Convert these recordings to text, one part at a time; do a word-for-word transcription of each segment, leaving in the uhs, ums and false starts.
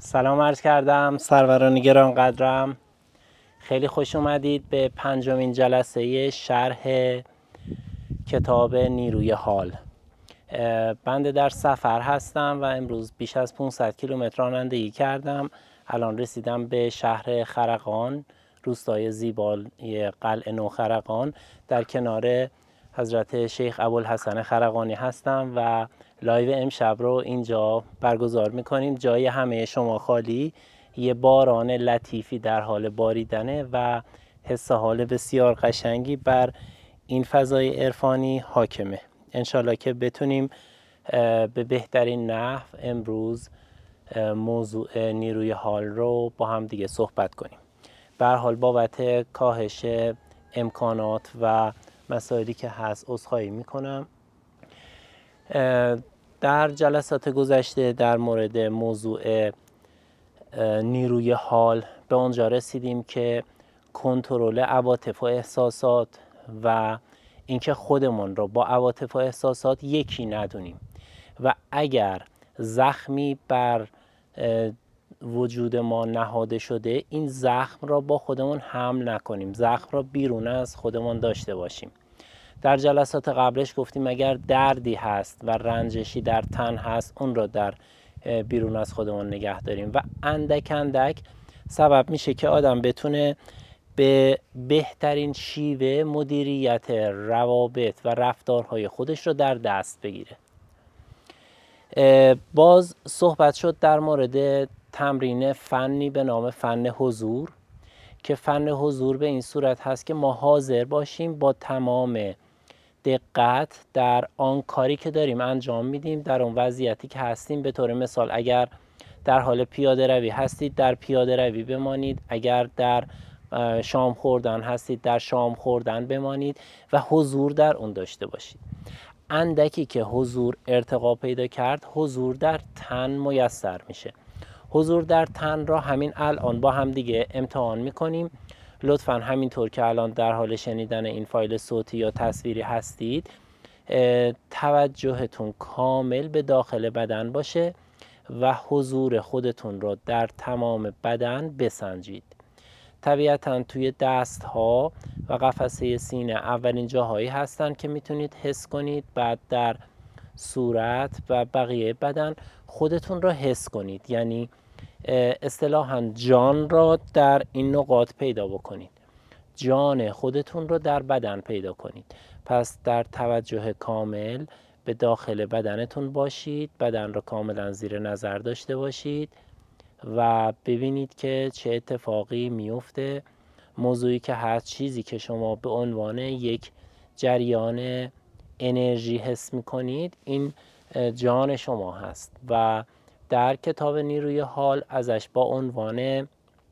سلام عرض کردم سروران گرانقدرم. خیلی خوش اومدید به پنجمین جلسه شرح کتاب نیروی حال. بنده در سفر هستم و امروز بیش از پانصد کیلومتر رانندگی کردم. الان رسیدم به شهر خرقان، روستای زیبای قلعه نو خرقان. در کنار حضرت شیخ ابوالحسن خرقانی هستم و لایو امشب رو اینجا برگزار میکنیم. جای همه شما خالی، یه باران لطیفی در حال باریدنه و حس حال بسیار قشنگی بر این فضای عرفانی حاکمه. انشالله که بتونیم به بهترین نحو امروز موضوع نیروی حال رو با هم دیگه صحبت کنیم. به هر حال بابت کاهش امکانات و مسائلی که هست عذرخواهی میکنم. در جلسات گذشته در مورد موضوع نیروی حال به اونجا رسیدیم که کنترل عواطف و احساسات و اینکه خودمون رو با عواطف و احساسات یکی ندونیم و اگر زخمی بر وجود ما نهاده شده این زخم را با خودمون حمل نکنیم، زخم را بیرون از خودمون داشته باشیم. در جلسات قبلش گفتیم اگر دردی هست و رنجشی در تن هست اون را در بیرون از خودمون نگه داریم و اندک اندک سبب میشه که آدم بتونه به بهترین شیوه مدیریت روابط و رفتارهای خودش رو در دست بگیره. باز صحبت شد در مورد تمرین فنی به نام فن حضور که فن حضور به این صورت هست که ما حاضر باشیم با تمام دقت در آن کاری که داریم انجام میدیم، در اون وضعیتی که هستیم. به طور مثال اگر در حال پیاده روی هستید در پیاده روی بمانید، اگر در شام خوردن هستید در شام خوردن بمانید و حضور در اون داشته باشید. اندکی که حضور ارتقا پیدا کرد حضور در تن میسر میشه. حضور در تن را همین الان با هم دیگه امتحان میکنیم. لطفاً همینطور که الان در حال شنیدن این فایل صوتی یا تصویری هستید توجهتون کامل به داخل بدن باشه و حضور خودتون را در تمام بدن بسنجید. طبیعتاً توی دست ها و قفسه سینه اولین جاهایی هستن که میتونید حس کنید، بعد در صورت و بقیه بدن خودتون را حس کنید، یعنی اصطلاحاً جان را در این نقاط پیدا بکنید، جان خودتون رو در بدن پیدا کنید. پس در توجه کامل به داخل بدنتون باشید، بدن را کاملا زیر نظر داشته باشید و ببینید که چه اتفاقی میفته. موضوعی که هست، چیزی که شما به عنوان یک جریان انرژی حس میکنید این جان شما هست و در کتاب نیروی حال ازش با عنوان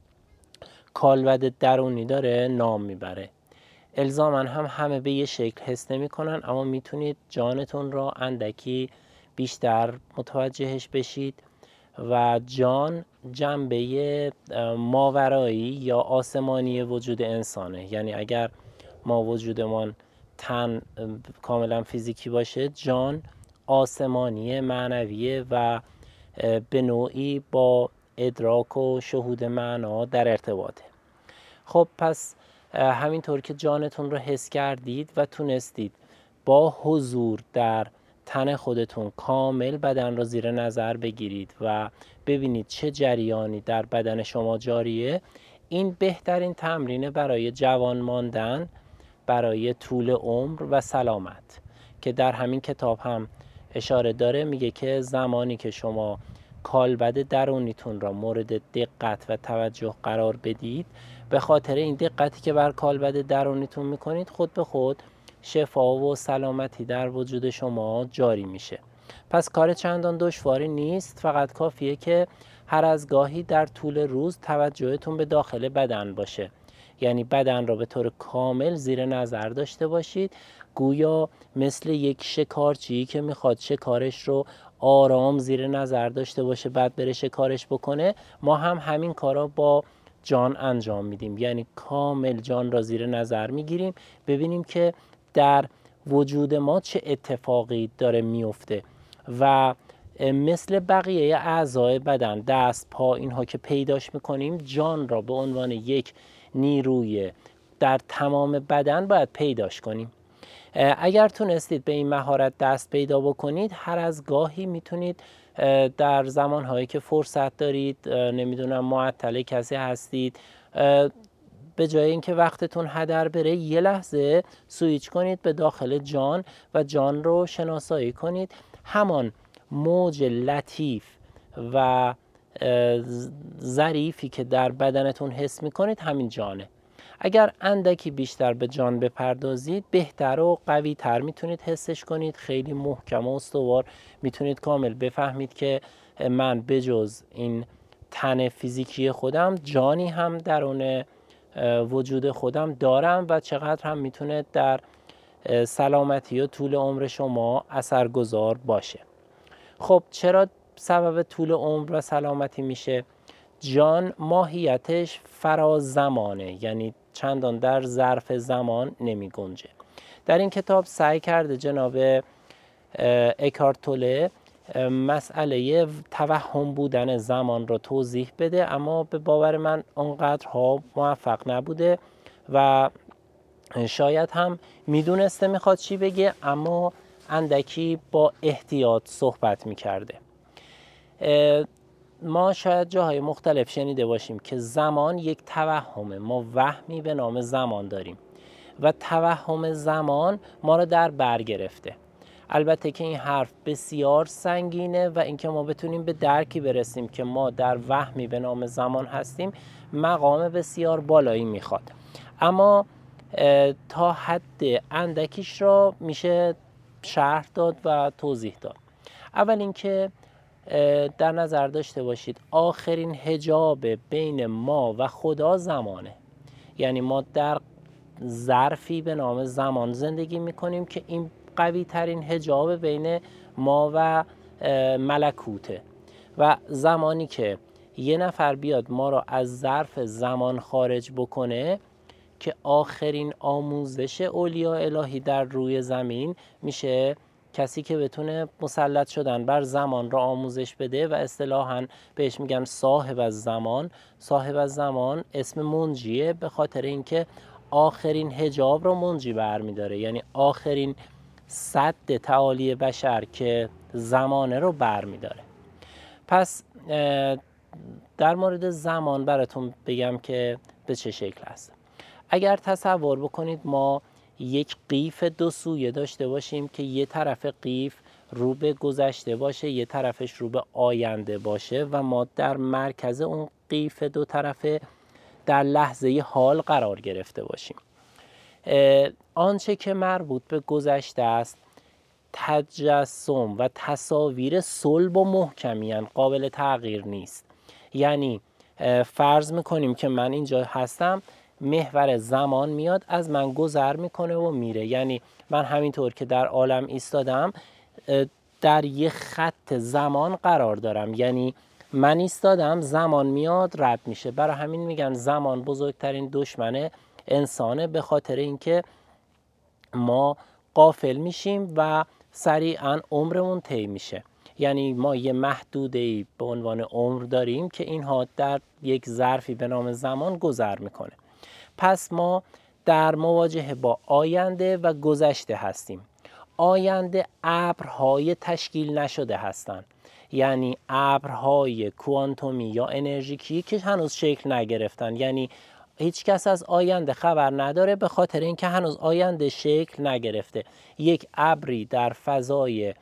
کالبد درونی داره نام میبره. الزاماً هم همه به یه شکل حس نمی کنن، اما میتونید جانتون را اندکی بیشتر متوجهش بشید و جان جنبه ماورایی یا آسمانی وجود انسانه. یعنی اگر ما وجودمان تن کاملا فیزیکی باشه، جان آسمانی معنویه و به نوعی با ادراک و شهود معنا در ارتباطه. خب پس همینطور که جانتون رو حس کردید و تونستید با حضور در تن خودتون کامل بدن رو زیر نظر بگیرید و ببینید چه جریانی در بدن شما جاریه، این بهترین تمرینه برای جوان ماندن، برای طول عمر و سلامت که در همین کتاب هم اشاره داره. میگه که زمانی که شما کالبد درونیتون را مورد دقت و توجه قرار بدید، به خاطر این دقتی که بر کالبد درونیتون میکنید خود به خود شفا و سلامتی در وجود شما جاری میشه. پس کار چندان دشواری نیست، فقط کافیه که هر از گاهی در طول روز توجهتون به داخل بدن باشه، یعنی بدن را به طور کامل زیر نظر داشته باشید، گویا مثل یک شکارچی که میخواد شکارش رو آرام زیر نظر داشته باشه بعد بره شکارش بکنه. ما هم همین کارا با جان انجام میدیم، یعنی کامل جان را زیر نظر میگیریم، ببینیم که در وجود ما چه اتفاقی داره میفته و مثل بقیه اعضای بدن، دست، پا، اینها که پیداش میکنیم، جان را به عنوان یک نیروی در تمام بدن باید پیداش کنیم. اگر تونستید به این مهارت دست پیدا بکنید، هر از گاهی میتونید در زمانهایی که فرصت دارید، نمیدونم معطل کسی هستید، به جای اینکه وقتتون هدر بره، یه لحظه سویچ کنید به داخل جان و جان رو شناسایی کنید. همان موج لطیف و ظریفی که در بدنتون حس میکنید همین جانه. اگر اندکی بیشتر به جان بپردازید، بهتر و قوی تر میتونید حسش کنید. خیلی محکم و استوار میتونید کامل بفهمید که من بجز این تن فیزیکی خودم جانی هم درون وجود خودم دارم و چقدر هم میتونه در سلامتی و طول عمر شما اثرگذار باشه. خب چرا سبب طول عمر و سلامتی میشه؟ جان ماهیتش فراز زمانه، یعنی چندان در ظرف زمان نمی گنجه. در این کتاب سعی کرده جناب اکارت توله مسئله توهم بودن زمان را توضیح بده، اما به باور من اونقدرها موفق نبوده و شاید هم میدونسته میخواد چی بگه، اما اندکی با احتیاط صحبت میکرده. ما شاید جاهای مختلف شنیده باشیم که زمان یک توهمه. ما وهمی به نام زمان داریم و توهم زمان ما رو در بر گرفته. البته که این حرف بسیار سنگینه و اینکه ما بتونیم به درکی برسیم که ما در وهمی به نام زمان هستیم مقام بسیار بالایی میخواد، اما تا حد اندکیش را میشه شرح داد و توضیح داد. اول اینکه در نظر داشته باشید آخرین حجاب بین ما و خدا زمانه. یعنی ما در ظرفی به نام زمان زندگی میکنیم که این قوی ترین حجاب بین ما و ملکوته و زمانی که یه نفر بیاد ما را از ظرف زمان خارج بکنه، که آخرین آموزش اولیاء الهی در روی زمین میشه کسی که بتونه مسلط شدن بر زمان را آموزش بده و اصطلاحاً بهش میگن صاحب از زمان. صاحب از زمان اسم منجیه، به خاطر اینکه آخرین حجاب را منجی برمیداره، یعنی آخرین سد تعالی بشر که زمانه رو برمیداره. پس در مورد زمان براتون بگم که به چه شکل هست. اگر تصور بکنید ما یک قیف دو سویه داشته باشیم که یه طرف قیف رو به گذشته باشه، یه طرفش رو به آینده باشه و ما در مرکز اون قیف دو طرفه در لحظه حال قرار گرفته باشیم. آنچه که مربوط به گذشته است تجسم و تصاویر صلب و محکمی‌اند، قابل تغییر نیست. یعنی فرض میکنیم که من اینجا هستم، محور زمان میاد از من گذر میکنه و میره. یعنی من همینطور که در عالم ایستادم در یه خط زمان قرار دارم، یعنی من ایستادم، زمان میاد رد میشه. برای همین میگن زمان بزرگترین دشمن انسانه، به خاطر اینکه ما غافل میشیم و سریعا عمرمون طی میشه. یعنی ما یه محدوده‌ای به عنوان عمر داریم که اینها در یک ظرفی به نام زمان گذر میکنه. پس ما در مواجهه با آینده و گذشته هستیم. آینده ابرهای تشکیل نشده هستند، یعنی ابرهای کوانتومی یا انرژیکی که هنوز شکل نگرفتن. یعنی هیچ کس از آینده خبر نداره، به خاطر اینکه هنوز آینده شکل نگرفته. یک ابری در فضای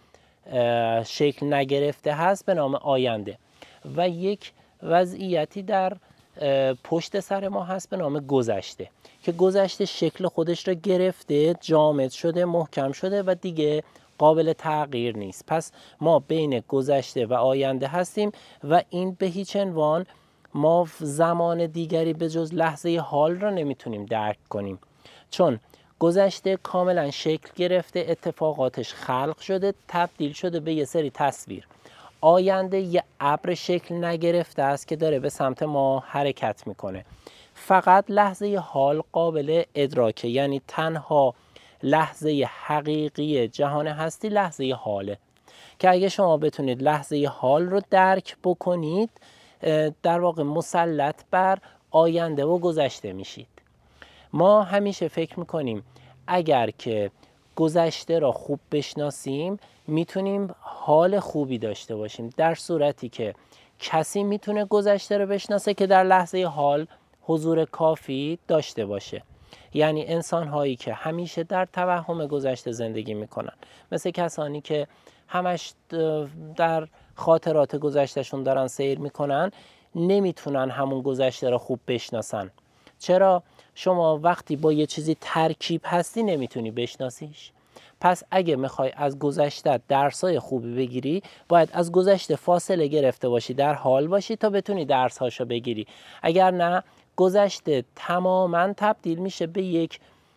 شکل نگرفته هست به نام آینده و یک وضعیتی در پشت سر ما هست به نام گذشته که گذشته شکل خودش را گرفته، جامد شده، محکم شده و دیگه قابل تغییر نیست. پس ما بین گذشته و آینده هستیم و این به هیچ عنوان ما زمان دیگری به جز لحظه حال را نمیتونیم درک کنیم، چون گذشته کاملا شکل گرفته، اتفاقاتش خلق شده، تبدیل شده به یه سری تصویر. آینده یه ابر شکل نگرفته است که داره به سمت ما حرکت میکنه. فقط لحظه حال قابل ادراکه، یعنی تنها لحظه حقیقی جهان هستی لحظه حاله که اگه شما بتونید لحظه حال رو درک بکنید، در واقع مسلط بر آینده و گذشته میشید. ما همیشه فکر میکنیم اگر که گذشته را خوب بشناسیم میتونیم حال خوبی داشته باشیم، در صورتی که کسی میتونه گذشته رو بشناسه که در لحظه حال حضور کافی داشته باشه. یعنی انسان هایی که همیشه در توهم گذشته زندگی میکنن، مثل کسانی که همش در خاطرات گذشتهشون دارن سیر میکنن، نمیتونن همون گذشته را خوب بشناسن. چرا؟ شما وقتی با یه چیزی ترکیب هستی نمیتونی بشناسیش. پس اگه میخوای از گذشته درسای خوبی بگیری، باید از گذشته فاصله گرفته باشی، در حال باشی تا بتونی درسهاشو بگیری. اگر نه، گذشته تماما تبدیل میشه به یک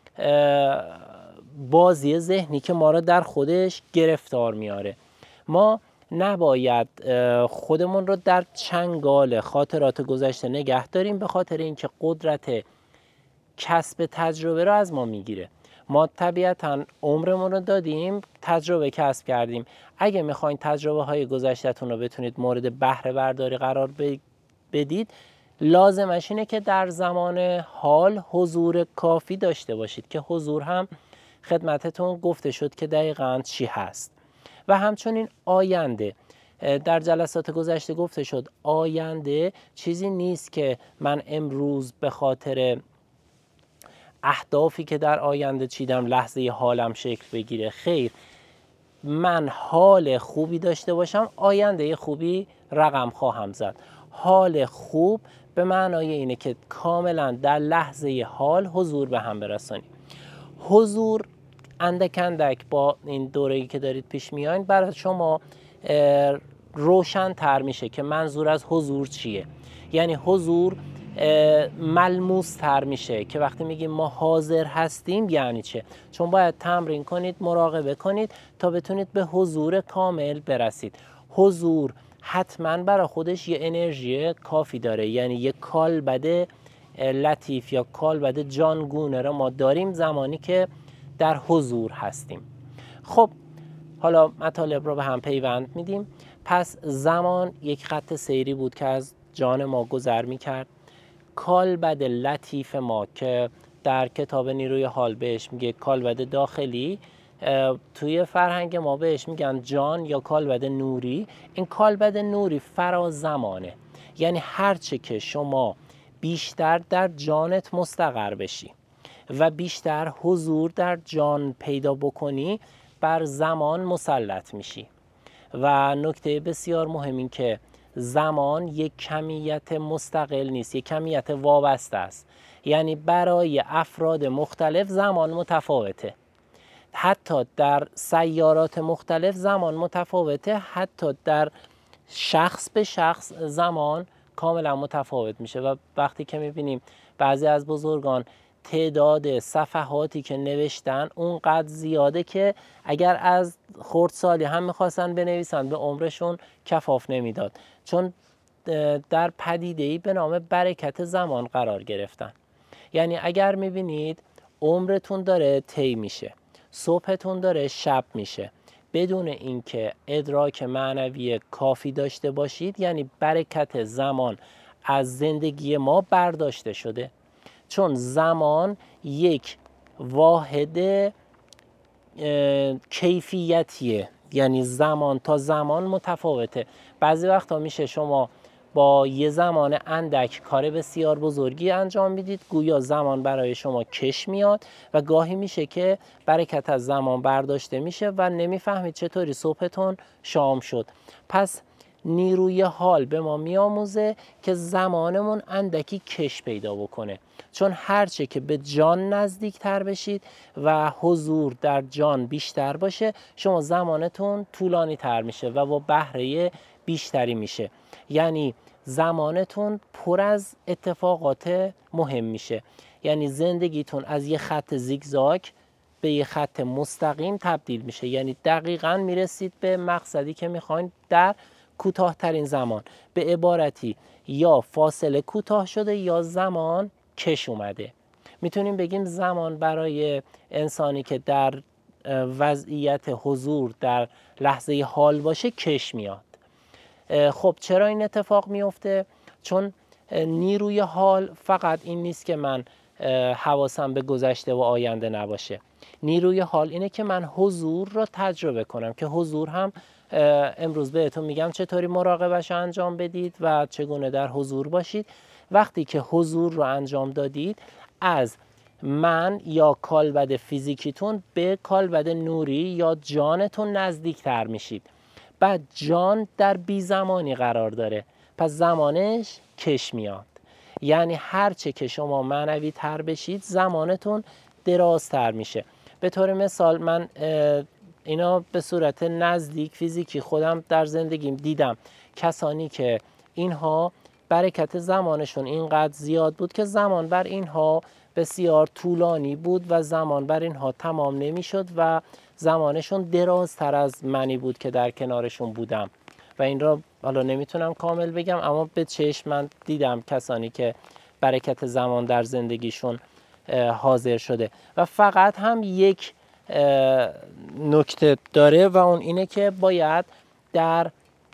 بازی ذهنی که ما را در خودش گرفتار میاره. ما نباید خودمون رو در چنگال خاطرات گذشته نگه داریم، به خاطر اینکه قدرت کسب تجربه رو از ما میگیره. ما طبیعتاً عمرمون رو دادیم، تجربه کسب کردیم. اگه میخواین تجربه های گذشته‌تون رو بتونید مورد بهره برداری قرار بدید، لازمش اینه که در زمان حال حضور کافی داشته باشید، که حضور هم خدمتتون گفته شد که دقیقاً چی هست. و همچنین آینده، در جلسات گذشته گفته شد آینده چیزی نیست که من امروز به خاطر اهدافی که در آینده چیدم لحظه حالم شکل بگیره. خیر، من حال خوبی داشته باشم، آینده خوبی رقم خواهم زد. حال خوب به معنای اینه که کاملا در لحظه حال حضور به هم برسانیم. حضور اندک اندک با این دوره‌ای که دارید پیش میاین برای شما روشن تر میشه که منظور از حضور چیه. یعنی حضور ملموس تر میشه که وقتی میگیم ما حاضر هستیم یعنی چه. چون باید تمرین کنید، مراقبه کنید تا بتونید به حضور کامل برسید. حضور حتما برای خودش یه انرژی کافی داره، یعنی یه کالبد لطیف یا کالبد جانگونه رو ما داریم زمانی که در حضور هستیم. خب حالا مطالب رو به هم پیوند میدیم. پس زمان یک خط سیری بود که از جان ما گذر میکرد. کالبد لطیف ما که در کتاب نیروی حال بهش میگه کالبد داخلی، توی فرهنگ ما بهش میگن جان یا کالبد نوری. این کالبد نوری فراز زمانه، یعنی هرچه که شما بیشتر در جانت مستقر بشی و بیشتر حضور در جان پیدا بکنی، بر زمان مسلط میشی. و نکته بسیار مهم این که زمان یک کمیت مستقل نیست، یک کمیت وابسته است. یعنی برای افراد مختلف زمان متفاوته، حتی در سیارات مختلف زمان متفاوته، حتی در شخص به شخص زمان کاملا متفاوت میشه. و وقتی که میبینیم بعضی از بزرگان تعداد صفحاتی که نوشتن اونقدر زیاده که اگر از خردسالی هم میخواستن بنویسن به عمرشون کفاف نمیداد، چون در پدیده‌ای به نام برکت زمان قرار گرفتن. یعنی اگر میبینید عمرتون داره طی میشه، صبحتون داره شب میشه، بدون اینکه ادراک معنوی کافی داشته باشید، یعنی برکت زمان از زندگی ما برداشته شده. چون زمان یک واحد کیفیتیه، یعنی زمان تا زمان متفاوته. بعضی وقتا میشه شما با یه زمان اندک کار بسیار بزرگی انجام میدید، گویا زمان برای شما کش میاد، و گاهی میشه که برکت از زمان برداشته میشه و نمیفهمید چطوری صبحتون شام شد. پس نیروی حال به ما میآموزه که زمانمون اندکی کش پیدا بکنه، چون هرچه که به جان نزدیک تر بشید و حضور در جان بیشتر باشه، شما زمانتون طولانی تر میشه و با بهره بیشتری میشه. یعنی زمانتون پر از اتفاقات مهم میشه. یعنی زندگیتون از یه خط زیگزاگ به یه خط مستقیم تبدیل میشه. یعنی دقیقاً میرسید به مقصدی که میخواین در کوتاه‌ترین زمان. به عبارتی یا فاصله کوتاه شده یا زمان کش اومده. میتونیم بگیم زمان برای انسانی که در وضعیت حضور در لحظه حال باشه کش میاد. خب چرا این اتفاق میفته؟ چون نیروی حال فقط این نیست که من حواسم به گذشته و آینده نباشه. نیروی حال اینه که من حضور رو تجربه کنم، که حضور هم امروز بهتون میگم چطوری مراقبش رو انجام بدید و چگونه در حضور باشید. وقتی که حضور رو انجام دادید، از من یا کالبد فیزیکیتون به کالبد نوری یا جانتون نزدیکتر میشید. بعد جان در بی زمانی قرار داره، پس زمانش کش میاد. یعنی هرچه که شما معنوی تر بشید زمانتون درازتر میشه. به طور مثال من اینا به صورت نزدیک فیزیکی خودم در زندگیم دیدم، کسانی که اینها برکت زمانشون اینقدر زیاد بود که زمان بر اینها بسیار طولانی بود و زمان بر اینها تمام نمیشد و زمانشون درازتر از منی بود که در کنارشون بودم. و این را حالا نمیتونم کامل بگم، اما به چشم من دیدم کسانی که برکت زمان در زندگیشون حاضر شده. و فقط هم یک نکته داره و اون اینه که باید در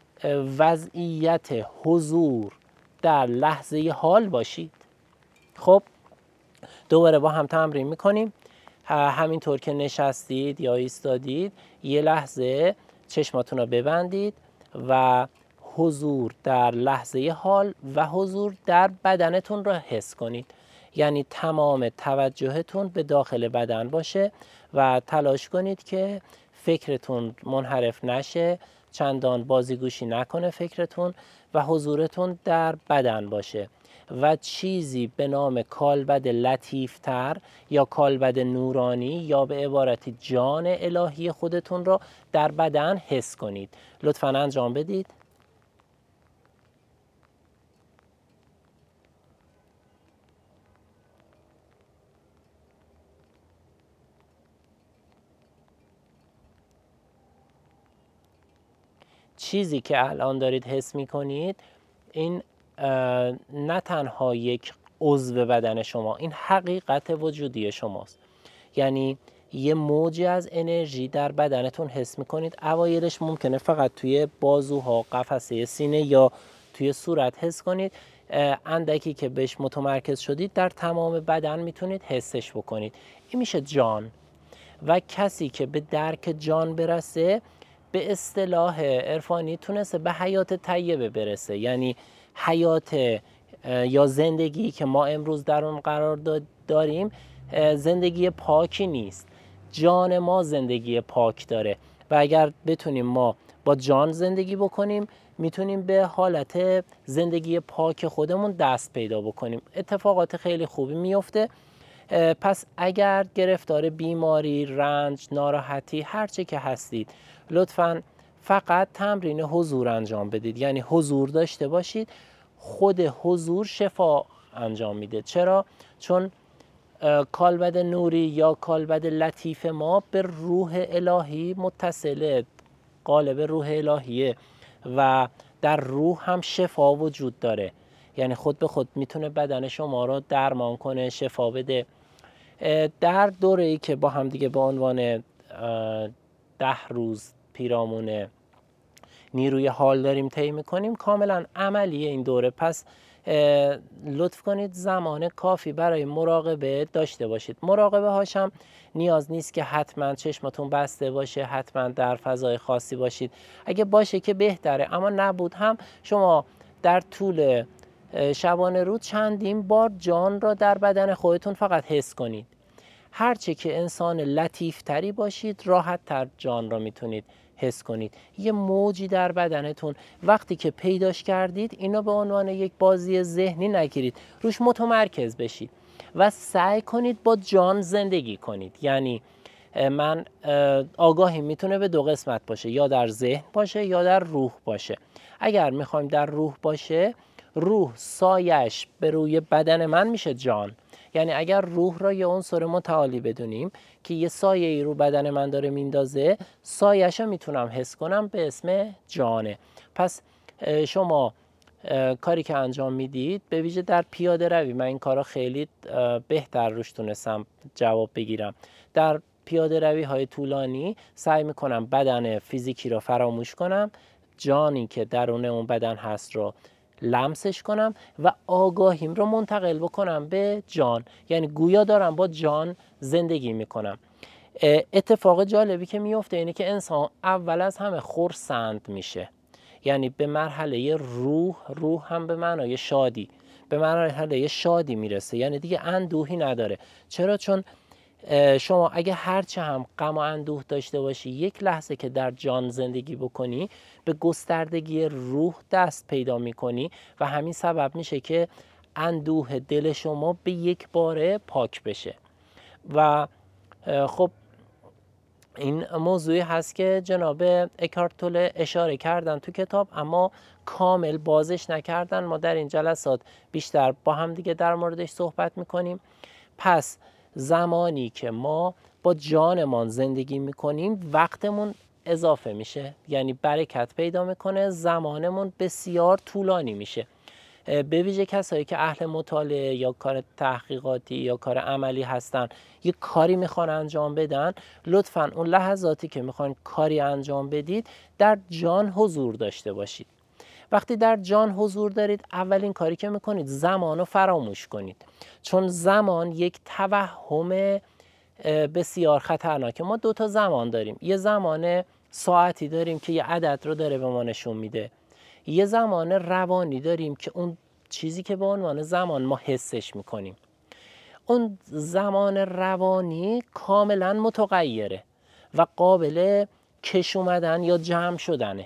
وضعیت حضور در لحظه حال باشید. خب دوباره با هم تمرین میکنیم. همینطور که نشستید یا ایستادید یه لحظه چشماتون رو ببندید و حضور در لحظه حال و حضور در بدنتون رو حس کنید. یعنی تمام توجهتون به داخل بدن باشه و تلاش کنید که فکرتون منحرف نشه، چندان بازیگوشی نکنه فکرتون و حضورتون در بدن باشه و چیزی به نام کالبد لطیفتر یا کالبد نورانی یا به عبارتی جان الهی خودتون رو در بدن حس کنید. لطفاً انجام بدید. چیزی که الان دارید حس می کنید این نه تنها یک عضو بدن شما، این حقیقت وجودی شماست. یعنی یه موجی از انرژی در بدنتون حس می کنید. اوایلش ممکنه فقط توی بازوها، قفسه سینه یا توی صورت حس کنید. اندکی که بهش متمرکز شدید در تمام بدن میتونید حسش بکنید. این میشه جان. و کسی که به درک جان برسه به اصطلاح عرفانی تونسته به حیات طیبه برسه. یعنی حیات یا زندگی که ما امروز در اون قرار داریم زندگی پاکی نیست. جان ما زندگی پاک داره و اگر بتونیم ما با جان زندگی بکنیم میتونیم به حالت زندگی پاک خودمون دست پیدا بکنیم. اتفاقات خیلی خوبی میفته. پس اگر گرفتار بیماری، رنج، ناراحتی، هرچه که هستید، لطفاً فقط تمرین حضور انجام بدید. یعنی حضور داشته باشید. خود حضور شفا انجام میده. چرا؟ چون کالبد نوری یا کالبد لطیف ما به روح الهی متصله، قالب روح الهیه و در روح هم شفا وجود داره. یعنی خود به خود میتونه بدن شما رو درمان کنه، شفا بده. در دوره‌ای که با هم دیگه به عنوان ده روز پیرامون نیروی حال داریم طی می‌کنیم، کاملا عملیه این دوره. پس لطف کنید زمان کافی برای مراقبه داشته باشید. مراقبه هاشم نیاز نیست که حتما چشمتون بسته باشه، حتما در فضای خاصی باشید. اگه باشه که بهتره، اما نبود هم شما در طول شبانه روز چندین بار جان را در بدن خودتون فقط حس کنید. هرچه که انسان لطیف تری باشید راحت تر جان را میتونید حس کنید. یه موجی در بدنتون وقتی که پیداش کردید اینو به عنوان یک بازی ذهنی نگیرید، روش متمرکز بشید و سعی کنید با جان زندگی کنید. یعنی من آگاهی میتونه به دو قسمت باشه، یا در ذهن باشه یا در روح باشه. اگر میخوایم در روح باشه، روح سایش به روی بدن من میشه جان. یعنی اگر روح را یه عنصر متعالی بدونیم که یه سایه ای رو بدن من داره میندازه، سایش رو میتونم حس کنم به اسم جانه. پس شما کاری که انجام میدید، به ویژه در پیاده روی، من این کارا خیلی بهتر روش تونستم جواب بگیرم. در پیاده روی های طولانی سعی میکنم بدن فیزیکی رو فراموش کنم، جانی که درون اون بدن هست رو لمسش کنم و آگاهیم رو منتقل بکنم به جان، یعنی گویا دارم با جان زندگی میکنم. اتفاق جالبی که میفته اینه که انسان اول از همه خرسند میشه، یعنی به مرحله روح، روح هم به معنای شادی، به مرحله شادی میرسه، یعنی دیگه اندوهی نداره. چرا؟ چون شما اگه هرچه هم غم و اندوه داشته باشی، یک لحظه که در جان زندگی بکنی به گستردگی روح دست پیدا میکنی و همین سبب میشه که اندوه دل شما به یک باره پاک بشه. و خب این موضوعی هست که جناب اکارت توله اشاره کردن تو کتاب، اما کامل بازش نکردن. ما در این جلسات بیشتر با هم دیگه در موردش صحبت میکنیم. پس زمانی که ما با جانمان زندگی میکنیم وقتمون اضافه میشه، یعنی برکت پیدا میکنه، زمانمون بسیار طولانی میشه. به ویژه کسایی که اهل مطالعه یا کار تحقیقاتی یا کار عملی هستن، یک کاری میخوان انجام بدن، لطفاً اون لحظاتی که میخوان کاری انجام بدید در جان حضور داشته باشید. وقتی در جان حضور دارید، اولین کاری که میکنید زمان رو فراموش کنید، چون زمان یک توهم بسیار خطرناکه. ما دو تا زمان داریم، یه زمان ساعتی داریم که یه عدد رو داره به ما نشون میده، یه زمان روانی داریم که اون چیزی که به عنوان زمان ما حسش میکنیم. اون زمان روانی کاملا متغیره و قابل کش اومدن یا جمع شدنه.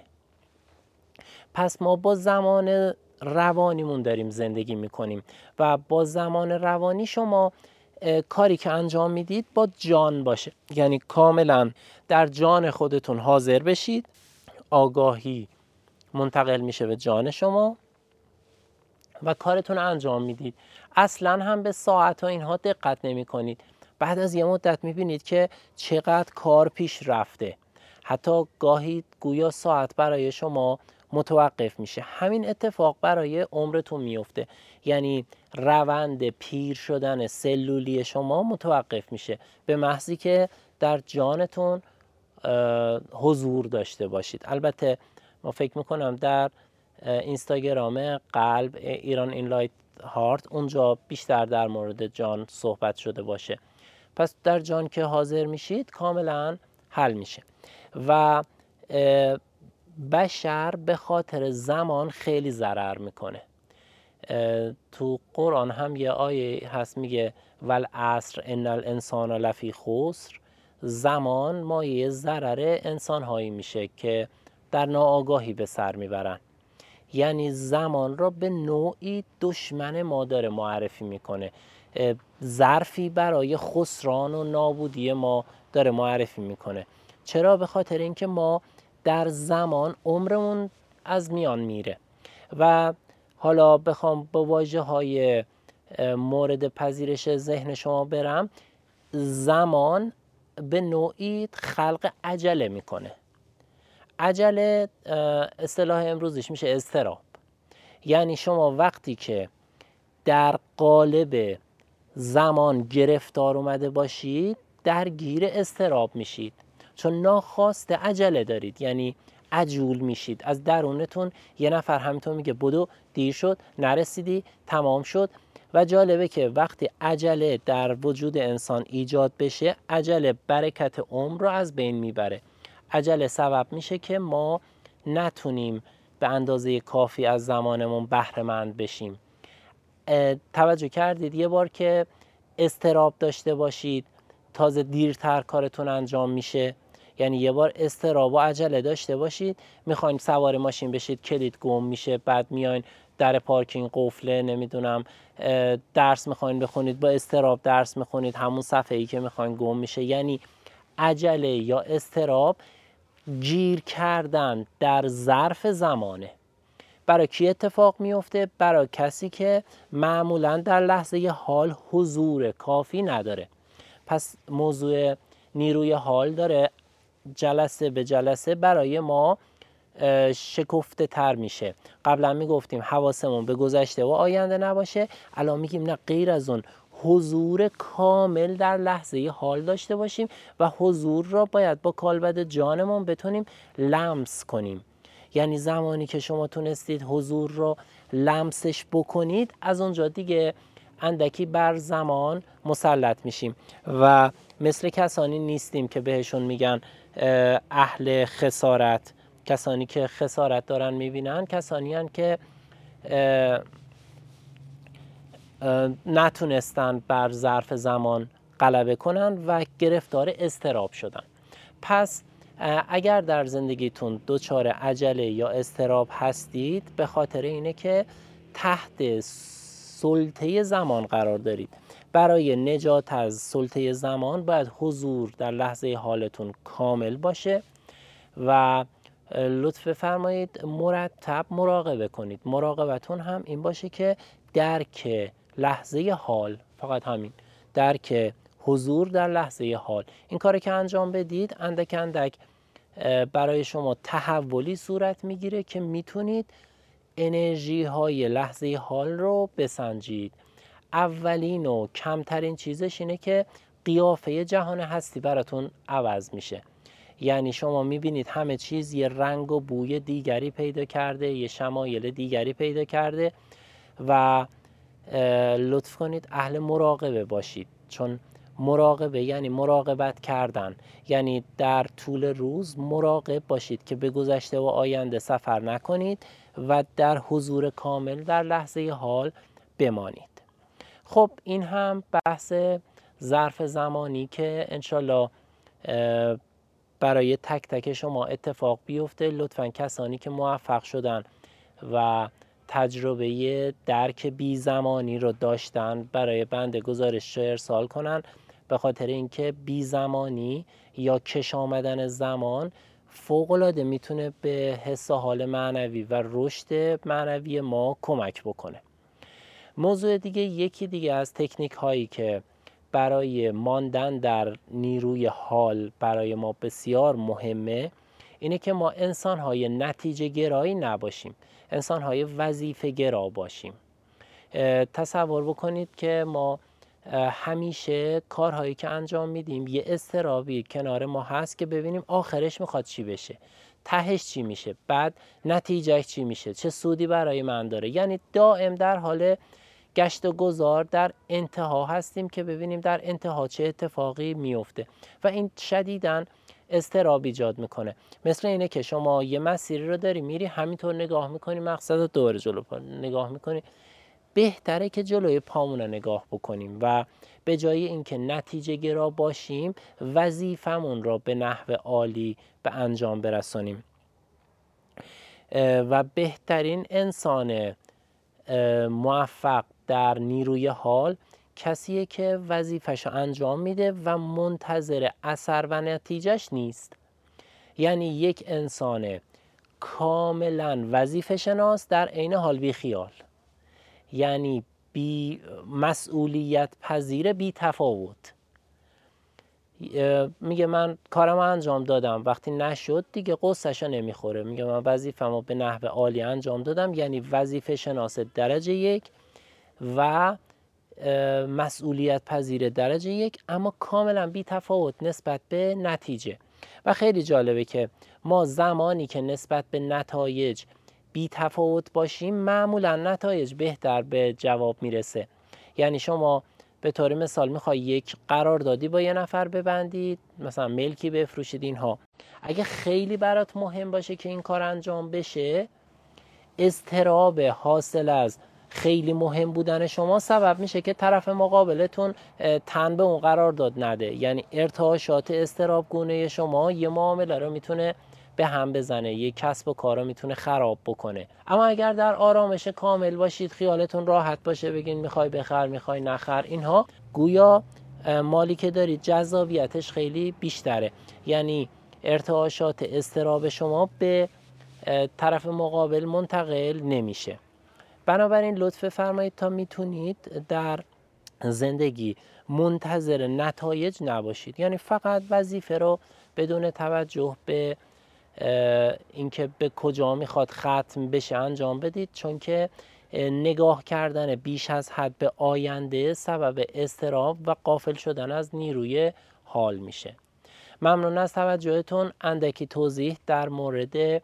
پس ما با زمان روانیمون داریم زندگی میکنیم و با زمان روانی شما کاری که انجام میدید با جان باشه، یعنی کاملا در جان خودتون حاضر بشید، آگاهی منتقل میشه به جان شما و کارتون انجام میدید. اصلا هم به ساعت و اینها دقت نمی کنید. بعد از یه مدت میبینید که چقدر کار پیش رفته، حتی گاهی گویا ساعت برای شما متوقف میشه. همین اتفاق برای عمرتون میفته، یعنی روند پیر شدن سلولی شما متوقف میشه به محضی که در جانتون حضور داشته باشید. البته ما فکر میکنم در اینستاگرام قلب ایران اینلایت هارت اونجا بیشتر در مورد جان صحبت شده باشه. پس در جان که حاضر میشید کاملا حل میشه و بشر به خاطر زمان خیلی ضرر میکنه. تو قرآن هم یه آیه هست میگه والعصر ان الانسان لفی خسر، زمان مایه ضرر انسان هایی میشه که در ناآگاهی به سر میبرن. یعنی زمان را به نوعی دشمن ما داره معرفی میکنه، ظرفی برای خسران و نابودی ما داره معرفی میکنه. چرا؟ به خاطر اینکه ما در زمان عمرمون از میان میره. و حالا بخوام با واژه های مورد پذیرش ذهن شما برم، زمان به نوعی خلق عجله میکنه. عجله اصطلاح امروزش میشه اضطراب. یعنی شما وقتی که در قالب زمان گرفتار اومده باشید درگیر اضطراب میشید، چون ناخواسته عجله دارید، یعنی عجول میشید. از درونتون یه نفر همتون میگه بدو، دیر شد، نرسیدی، تمام شد. و جالبه که وقتی عجله در وجود انسان ایجاد بشه، عجله برکت عمر رو از بین میبره. عجله سبب میشه که ما نتونیم به اندازه کافی از زمانمون بهره مند بشیم. توجه کردید یه بار که اضطراب داشته باشید تازه دیرتر کارتون انجام میشه؟ یعنی یه بار اضطراب و عجله داشته باشید، میخواین سوار ماشین بشید، کلید گم میشه، بعد میاین در پارکینگ قفله، نمیدونم درس میخواین بخونید، با اضطراب درس میخونید، همون صفحه ای که میخواین گم میشه. یعنی عجله یا اضطراب گیر کردن در ظرف زمانه. برای کی اتفاق میفته؟ برای کسی که معمولا در لحظه حال حضور کافی نداره. پس موضوع نیروی حال داره جلسه به جلسه برای ما شکفته تر میشه. قبلا میگفتیم حواسمون به گذشته و آینده نباشه، الان میگیم نه، غیر از اون حضور کامل در لحظه حال داشته باشیم و حضور را باید با کالبد جانمون بتونیم لمس کنیم. یعنی زمانی که شما تونستید حضور رو لمسش بکنید، از اونجا دیگه اندکی بر زمان مسلط میشیم و مثل کسانی نیستیم که بهشون میگن اهل خسارت. کسانی که خسارت دارن میبینن کسانی هن که نتونستن بر ظرف زمان غلبه کنن و گرفتار اضطراب شدن. پس اگر در زندگیتون دچار عجله یا اضطراب هستید، به خاطر اینه که تحت سلطه زمان قرار دارید. برای نجات از سلطه زمان باید حضور در لحظه حالتون کامل باشه و لطف فرمایید مرتب مراقبه کنید. مراقبتون هم این باشه که درک لحظه حال، فقط همین، درک حضور در لحظه حال، این کاری که انجام بدید اندک اندک برای شما تحولی صورت میگیره که میتونید انرژی های لحظه حال رو بسنجید. اولین و کمترین چیزش اینه که قیافه جهان هستی براتون عوض میشه. یعنی شما میبینید همه چیز یه رنگ و بوی دیگری پیدا کرده، یه شمایل دیگری پیدا کرده و لطف کنید اهل مراقبه باشید، چون مراقبه یعنی مراقبت کردن، یعنی در طول روز مراقب باشید که به گذشته و آینده سفر نکنید و در حضور کامل در لحظه حال بمانید. خب این هم بحث ظرف زمانی که انشالله برای تک تک شما اتفاق بیفته. لطفاً کسانی که موفق شدن و تجربه درک بی زمانی رو داشتن برای بنده گزارش ارسال کنن، به خاطر اینکه بی زمانی یا کش آمدن زمان فوق‌العاده میتونه به حس و حال معنوی و رشد معنوی ما کمک بکنه. موضوع دیگه، یکی دیگه از تکنیک هایی که برای ماندن در نیروی حال برای ما بسیار مهمه، اینه که ما انسان های نتیجه گرایی نباشیم، انسان های وظیفه گرا باشیم. تصور بکنید که ما همیشه کارهایی که انجام میدیم یه اضطرابی کنار ما هست که ببینیم آخرش میخواد چی بشه، تهش چی میشه، بعد نتیجهش چی میشه، چه سودی برای من داره. یعنی دائم در حال گشت و گذار در انتها هستیم که ببینیم در انتها چه اتفاقی میفته و این شدیداً اضطراب ایجاد میکنه. مثل اینه که شما یه مسیری رو داری میری، همینطور نگاه میکنی مقصد دور جلو پا نگاه میکنی، بهتره که جلوی پامون رو نگاه بکنیم و به جای اینکه نتیجه گرا باشیم وظیفمون رو به نحو عالی به انجام برسونیم. و بهترین انسان موفق در نیروی حال کسیه که وظیفه‌شو انجام میده و منتظر اثر و نتیجهش نیست. یعنی یک انسان کاملا وظیفه شناس در عین حال بی خیال، یعنی بی مسئولیت پذیر، بی تفاوت. میگه من کارم انجام دادم، وقتی نشد دیگه قصه‌شو نمیخوره، میگه من وظیفه‌مو به نحو عالی انجام دادم، یعنی وظیفه شناس درجه یک و مسئولیت پذیر درجه یک، اما کاملا بی تفاوت نسبت به نتیجه. و خیلی جالبه که ما زمانی که نسبت به نتایج بی تفاوت باشیم معمولا نتایج بهتر به جواب میرسه. یعنی شما به طور مثال میخوای یک قراردادی با یه نفر ببندید، مثلا ملکی بفروشید، اینها اگه خیلی برات مهم باشه که این کار انجام بشه، اضطراب حاصل از خیلی مهم بودن شما سبب میشه که طرف مقابلتون تن به اون قرارداد نده. یعنی ارتعاشات اضطراب گونه شما یه معامله رو میتونه به هم بزنه، یه کسب و کار رو میتونه خراب بکنه. اما اگر در آرامش کامل باشید، خیالتون راحت باشه، بگین میخوای بخر میخوای نخر، اینها گویا مالی که دارید جذابیتش خیلی بیشتره. یعنی ارتعاشات اضطراب شما به طرف مقابل منتقل نمیشه. بنابراین لطف فرمایید تا میتونید در زندگی منتظر نتایج نباشید، یعنی فقط وظیفه رو بدون توجه به اینکه به کجا میخواد ختم بشه انجام بدید، چون که نگاه کردن بیش از حد به آینده سبب اضطراب و غافل شدن از نیروی حال میشه. ممنون از توجهتون. اندکی توضیح در مورد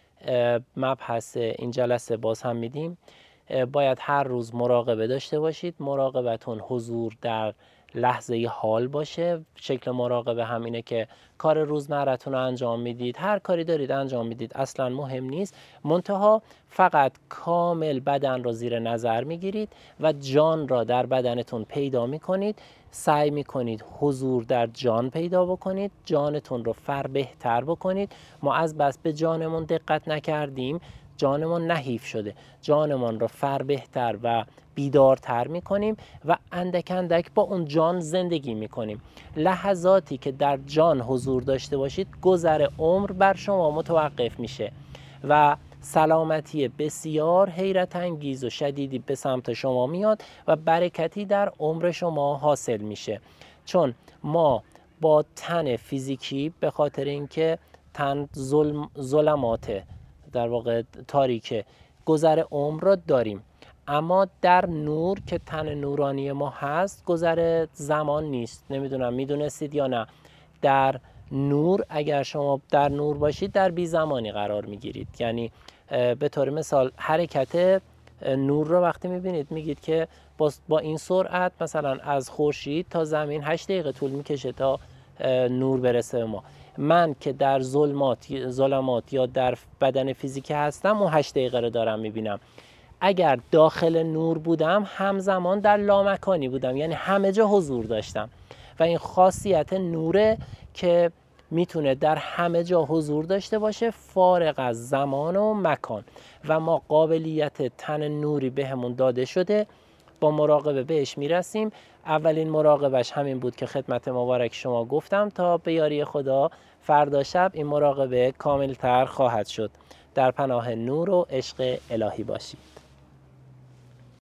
مبحث این جلسه باز هم میدیم. باید هر روز مراقبه داشته باشید. مراقبتون حضور در لحظه حال باشه. شکل مراقبه هم اینه که کار روزمرتون رو انجام میدید، هر کاری دارید انجام میدید، اصلا مهم نیست، منتها فقط کامل بدن رو زیر نظر میگیرید و جان را در بدنتون پیدا میکنید. سعی میکنید حضور در جان پیدا بکنید، جانتون رو فربهتر بکنید. ما از بس به جانمون دقت نکردیم، جانمان نحیف شده. جانمان رو فربهتر و بیدارتر میکنیم و اندک اندک با اون جان زندگی میکنیم. لحظاتی که در جان حضور داشته باشید، گذر عمر بر شما متوقف میشه و سلامتی بسیار حیرت انگیز و شدیدی به سمت شما میاد و برکتی در عمر شما حاصل میشه. چون ما با تن فیزیکی به خاطر اینکه تن ظلم ظلماته، در واقع تاریکه، گذر عمر را داریم، اما در نور که تن نورانی ما هست گذر زمان نیست. نمیدونم میدونستید یا نه، در نور اگر شما در نور باشید در بی زمانی قرار میگیرید. یعنی به طور مثال حرکت نور رو وقتی میبینید میگید که با این سرعت مثلا از خورشید تا زمین هشت دقیقه طول میکشه تا نور برسه به ما. من که در ظلمات ظلمات یا در بدن فیزیکی هستم اون هشت دقیقه رو دارم میبینم. اگر داخل نور بودم همزمان در لامکانی بودم، یعنی همه جا حضور داشتم و این خاصیت نوره که میتونه در همه جا حضور داشته باشه فارغ از زمان و مکان و ما قابلیت تن نوری بهمون داده شده. با مراقبه بهش میرسیم. اولین مراقبهش همین بود که خدمت مبارک شما گفتم. تا به یاری خدا فردا شب این مراقبه کاملتر خواهد شد. در پناه نور و عشق الهی باشید.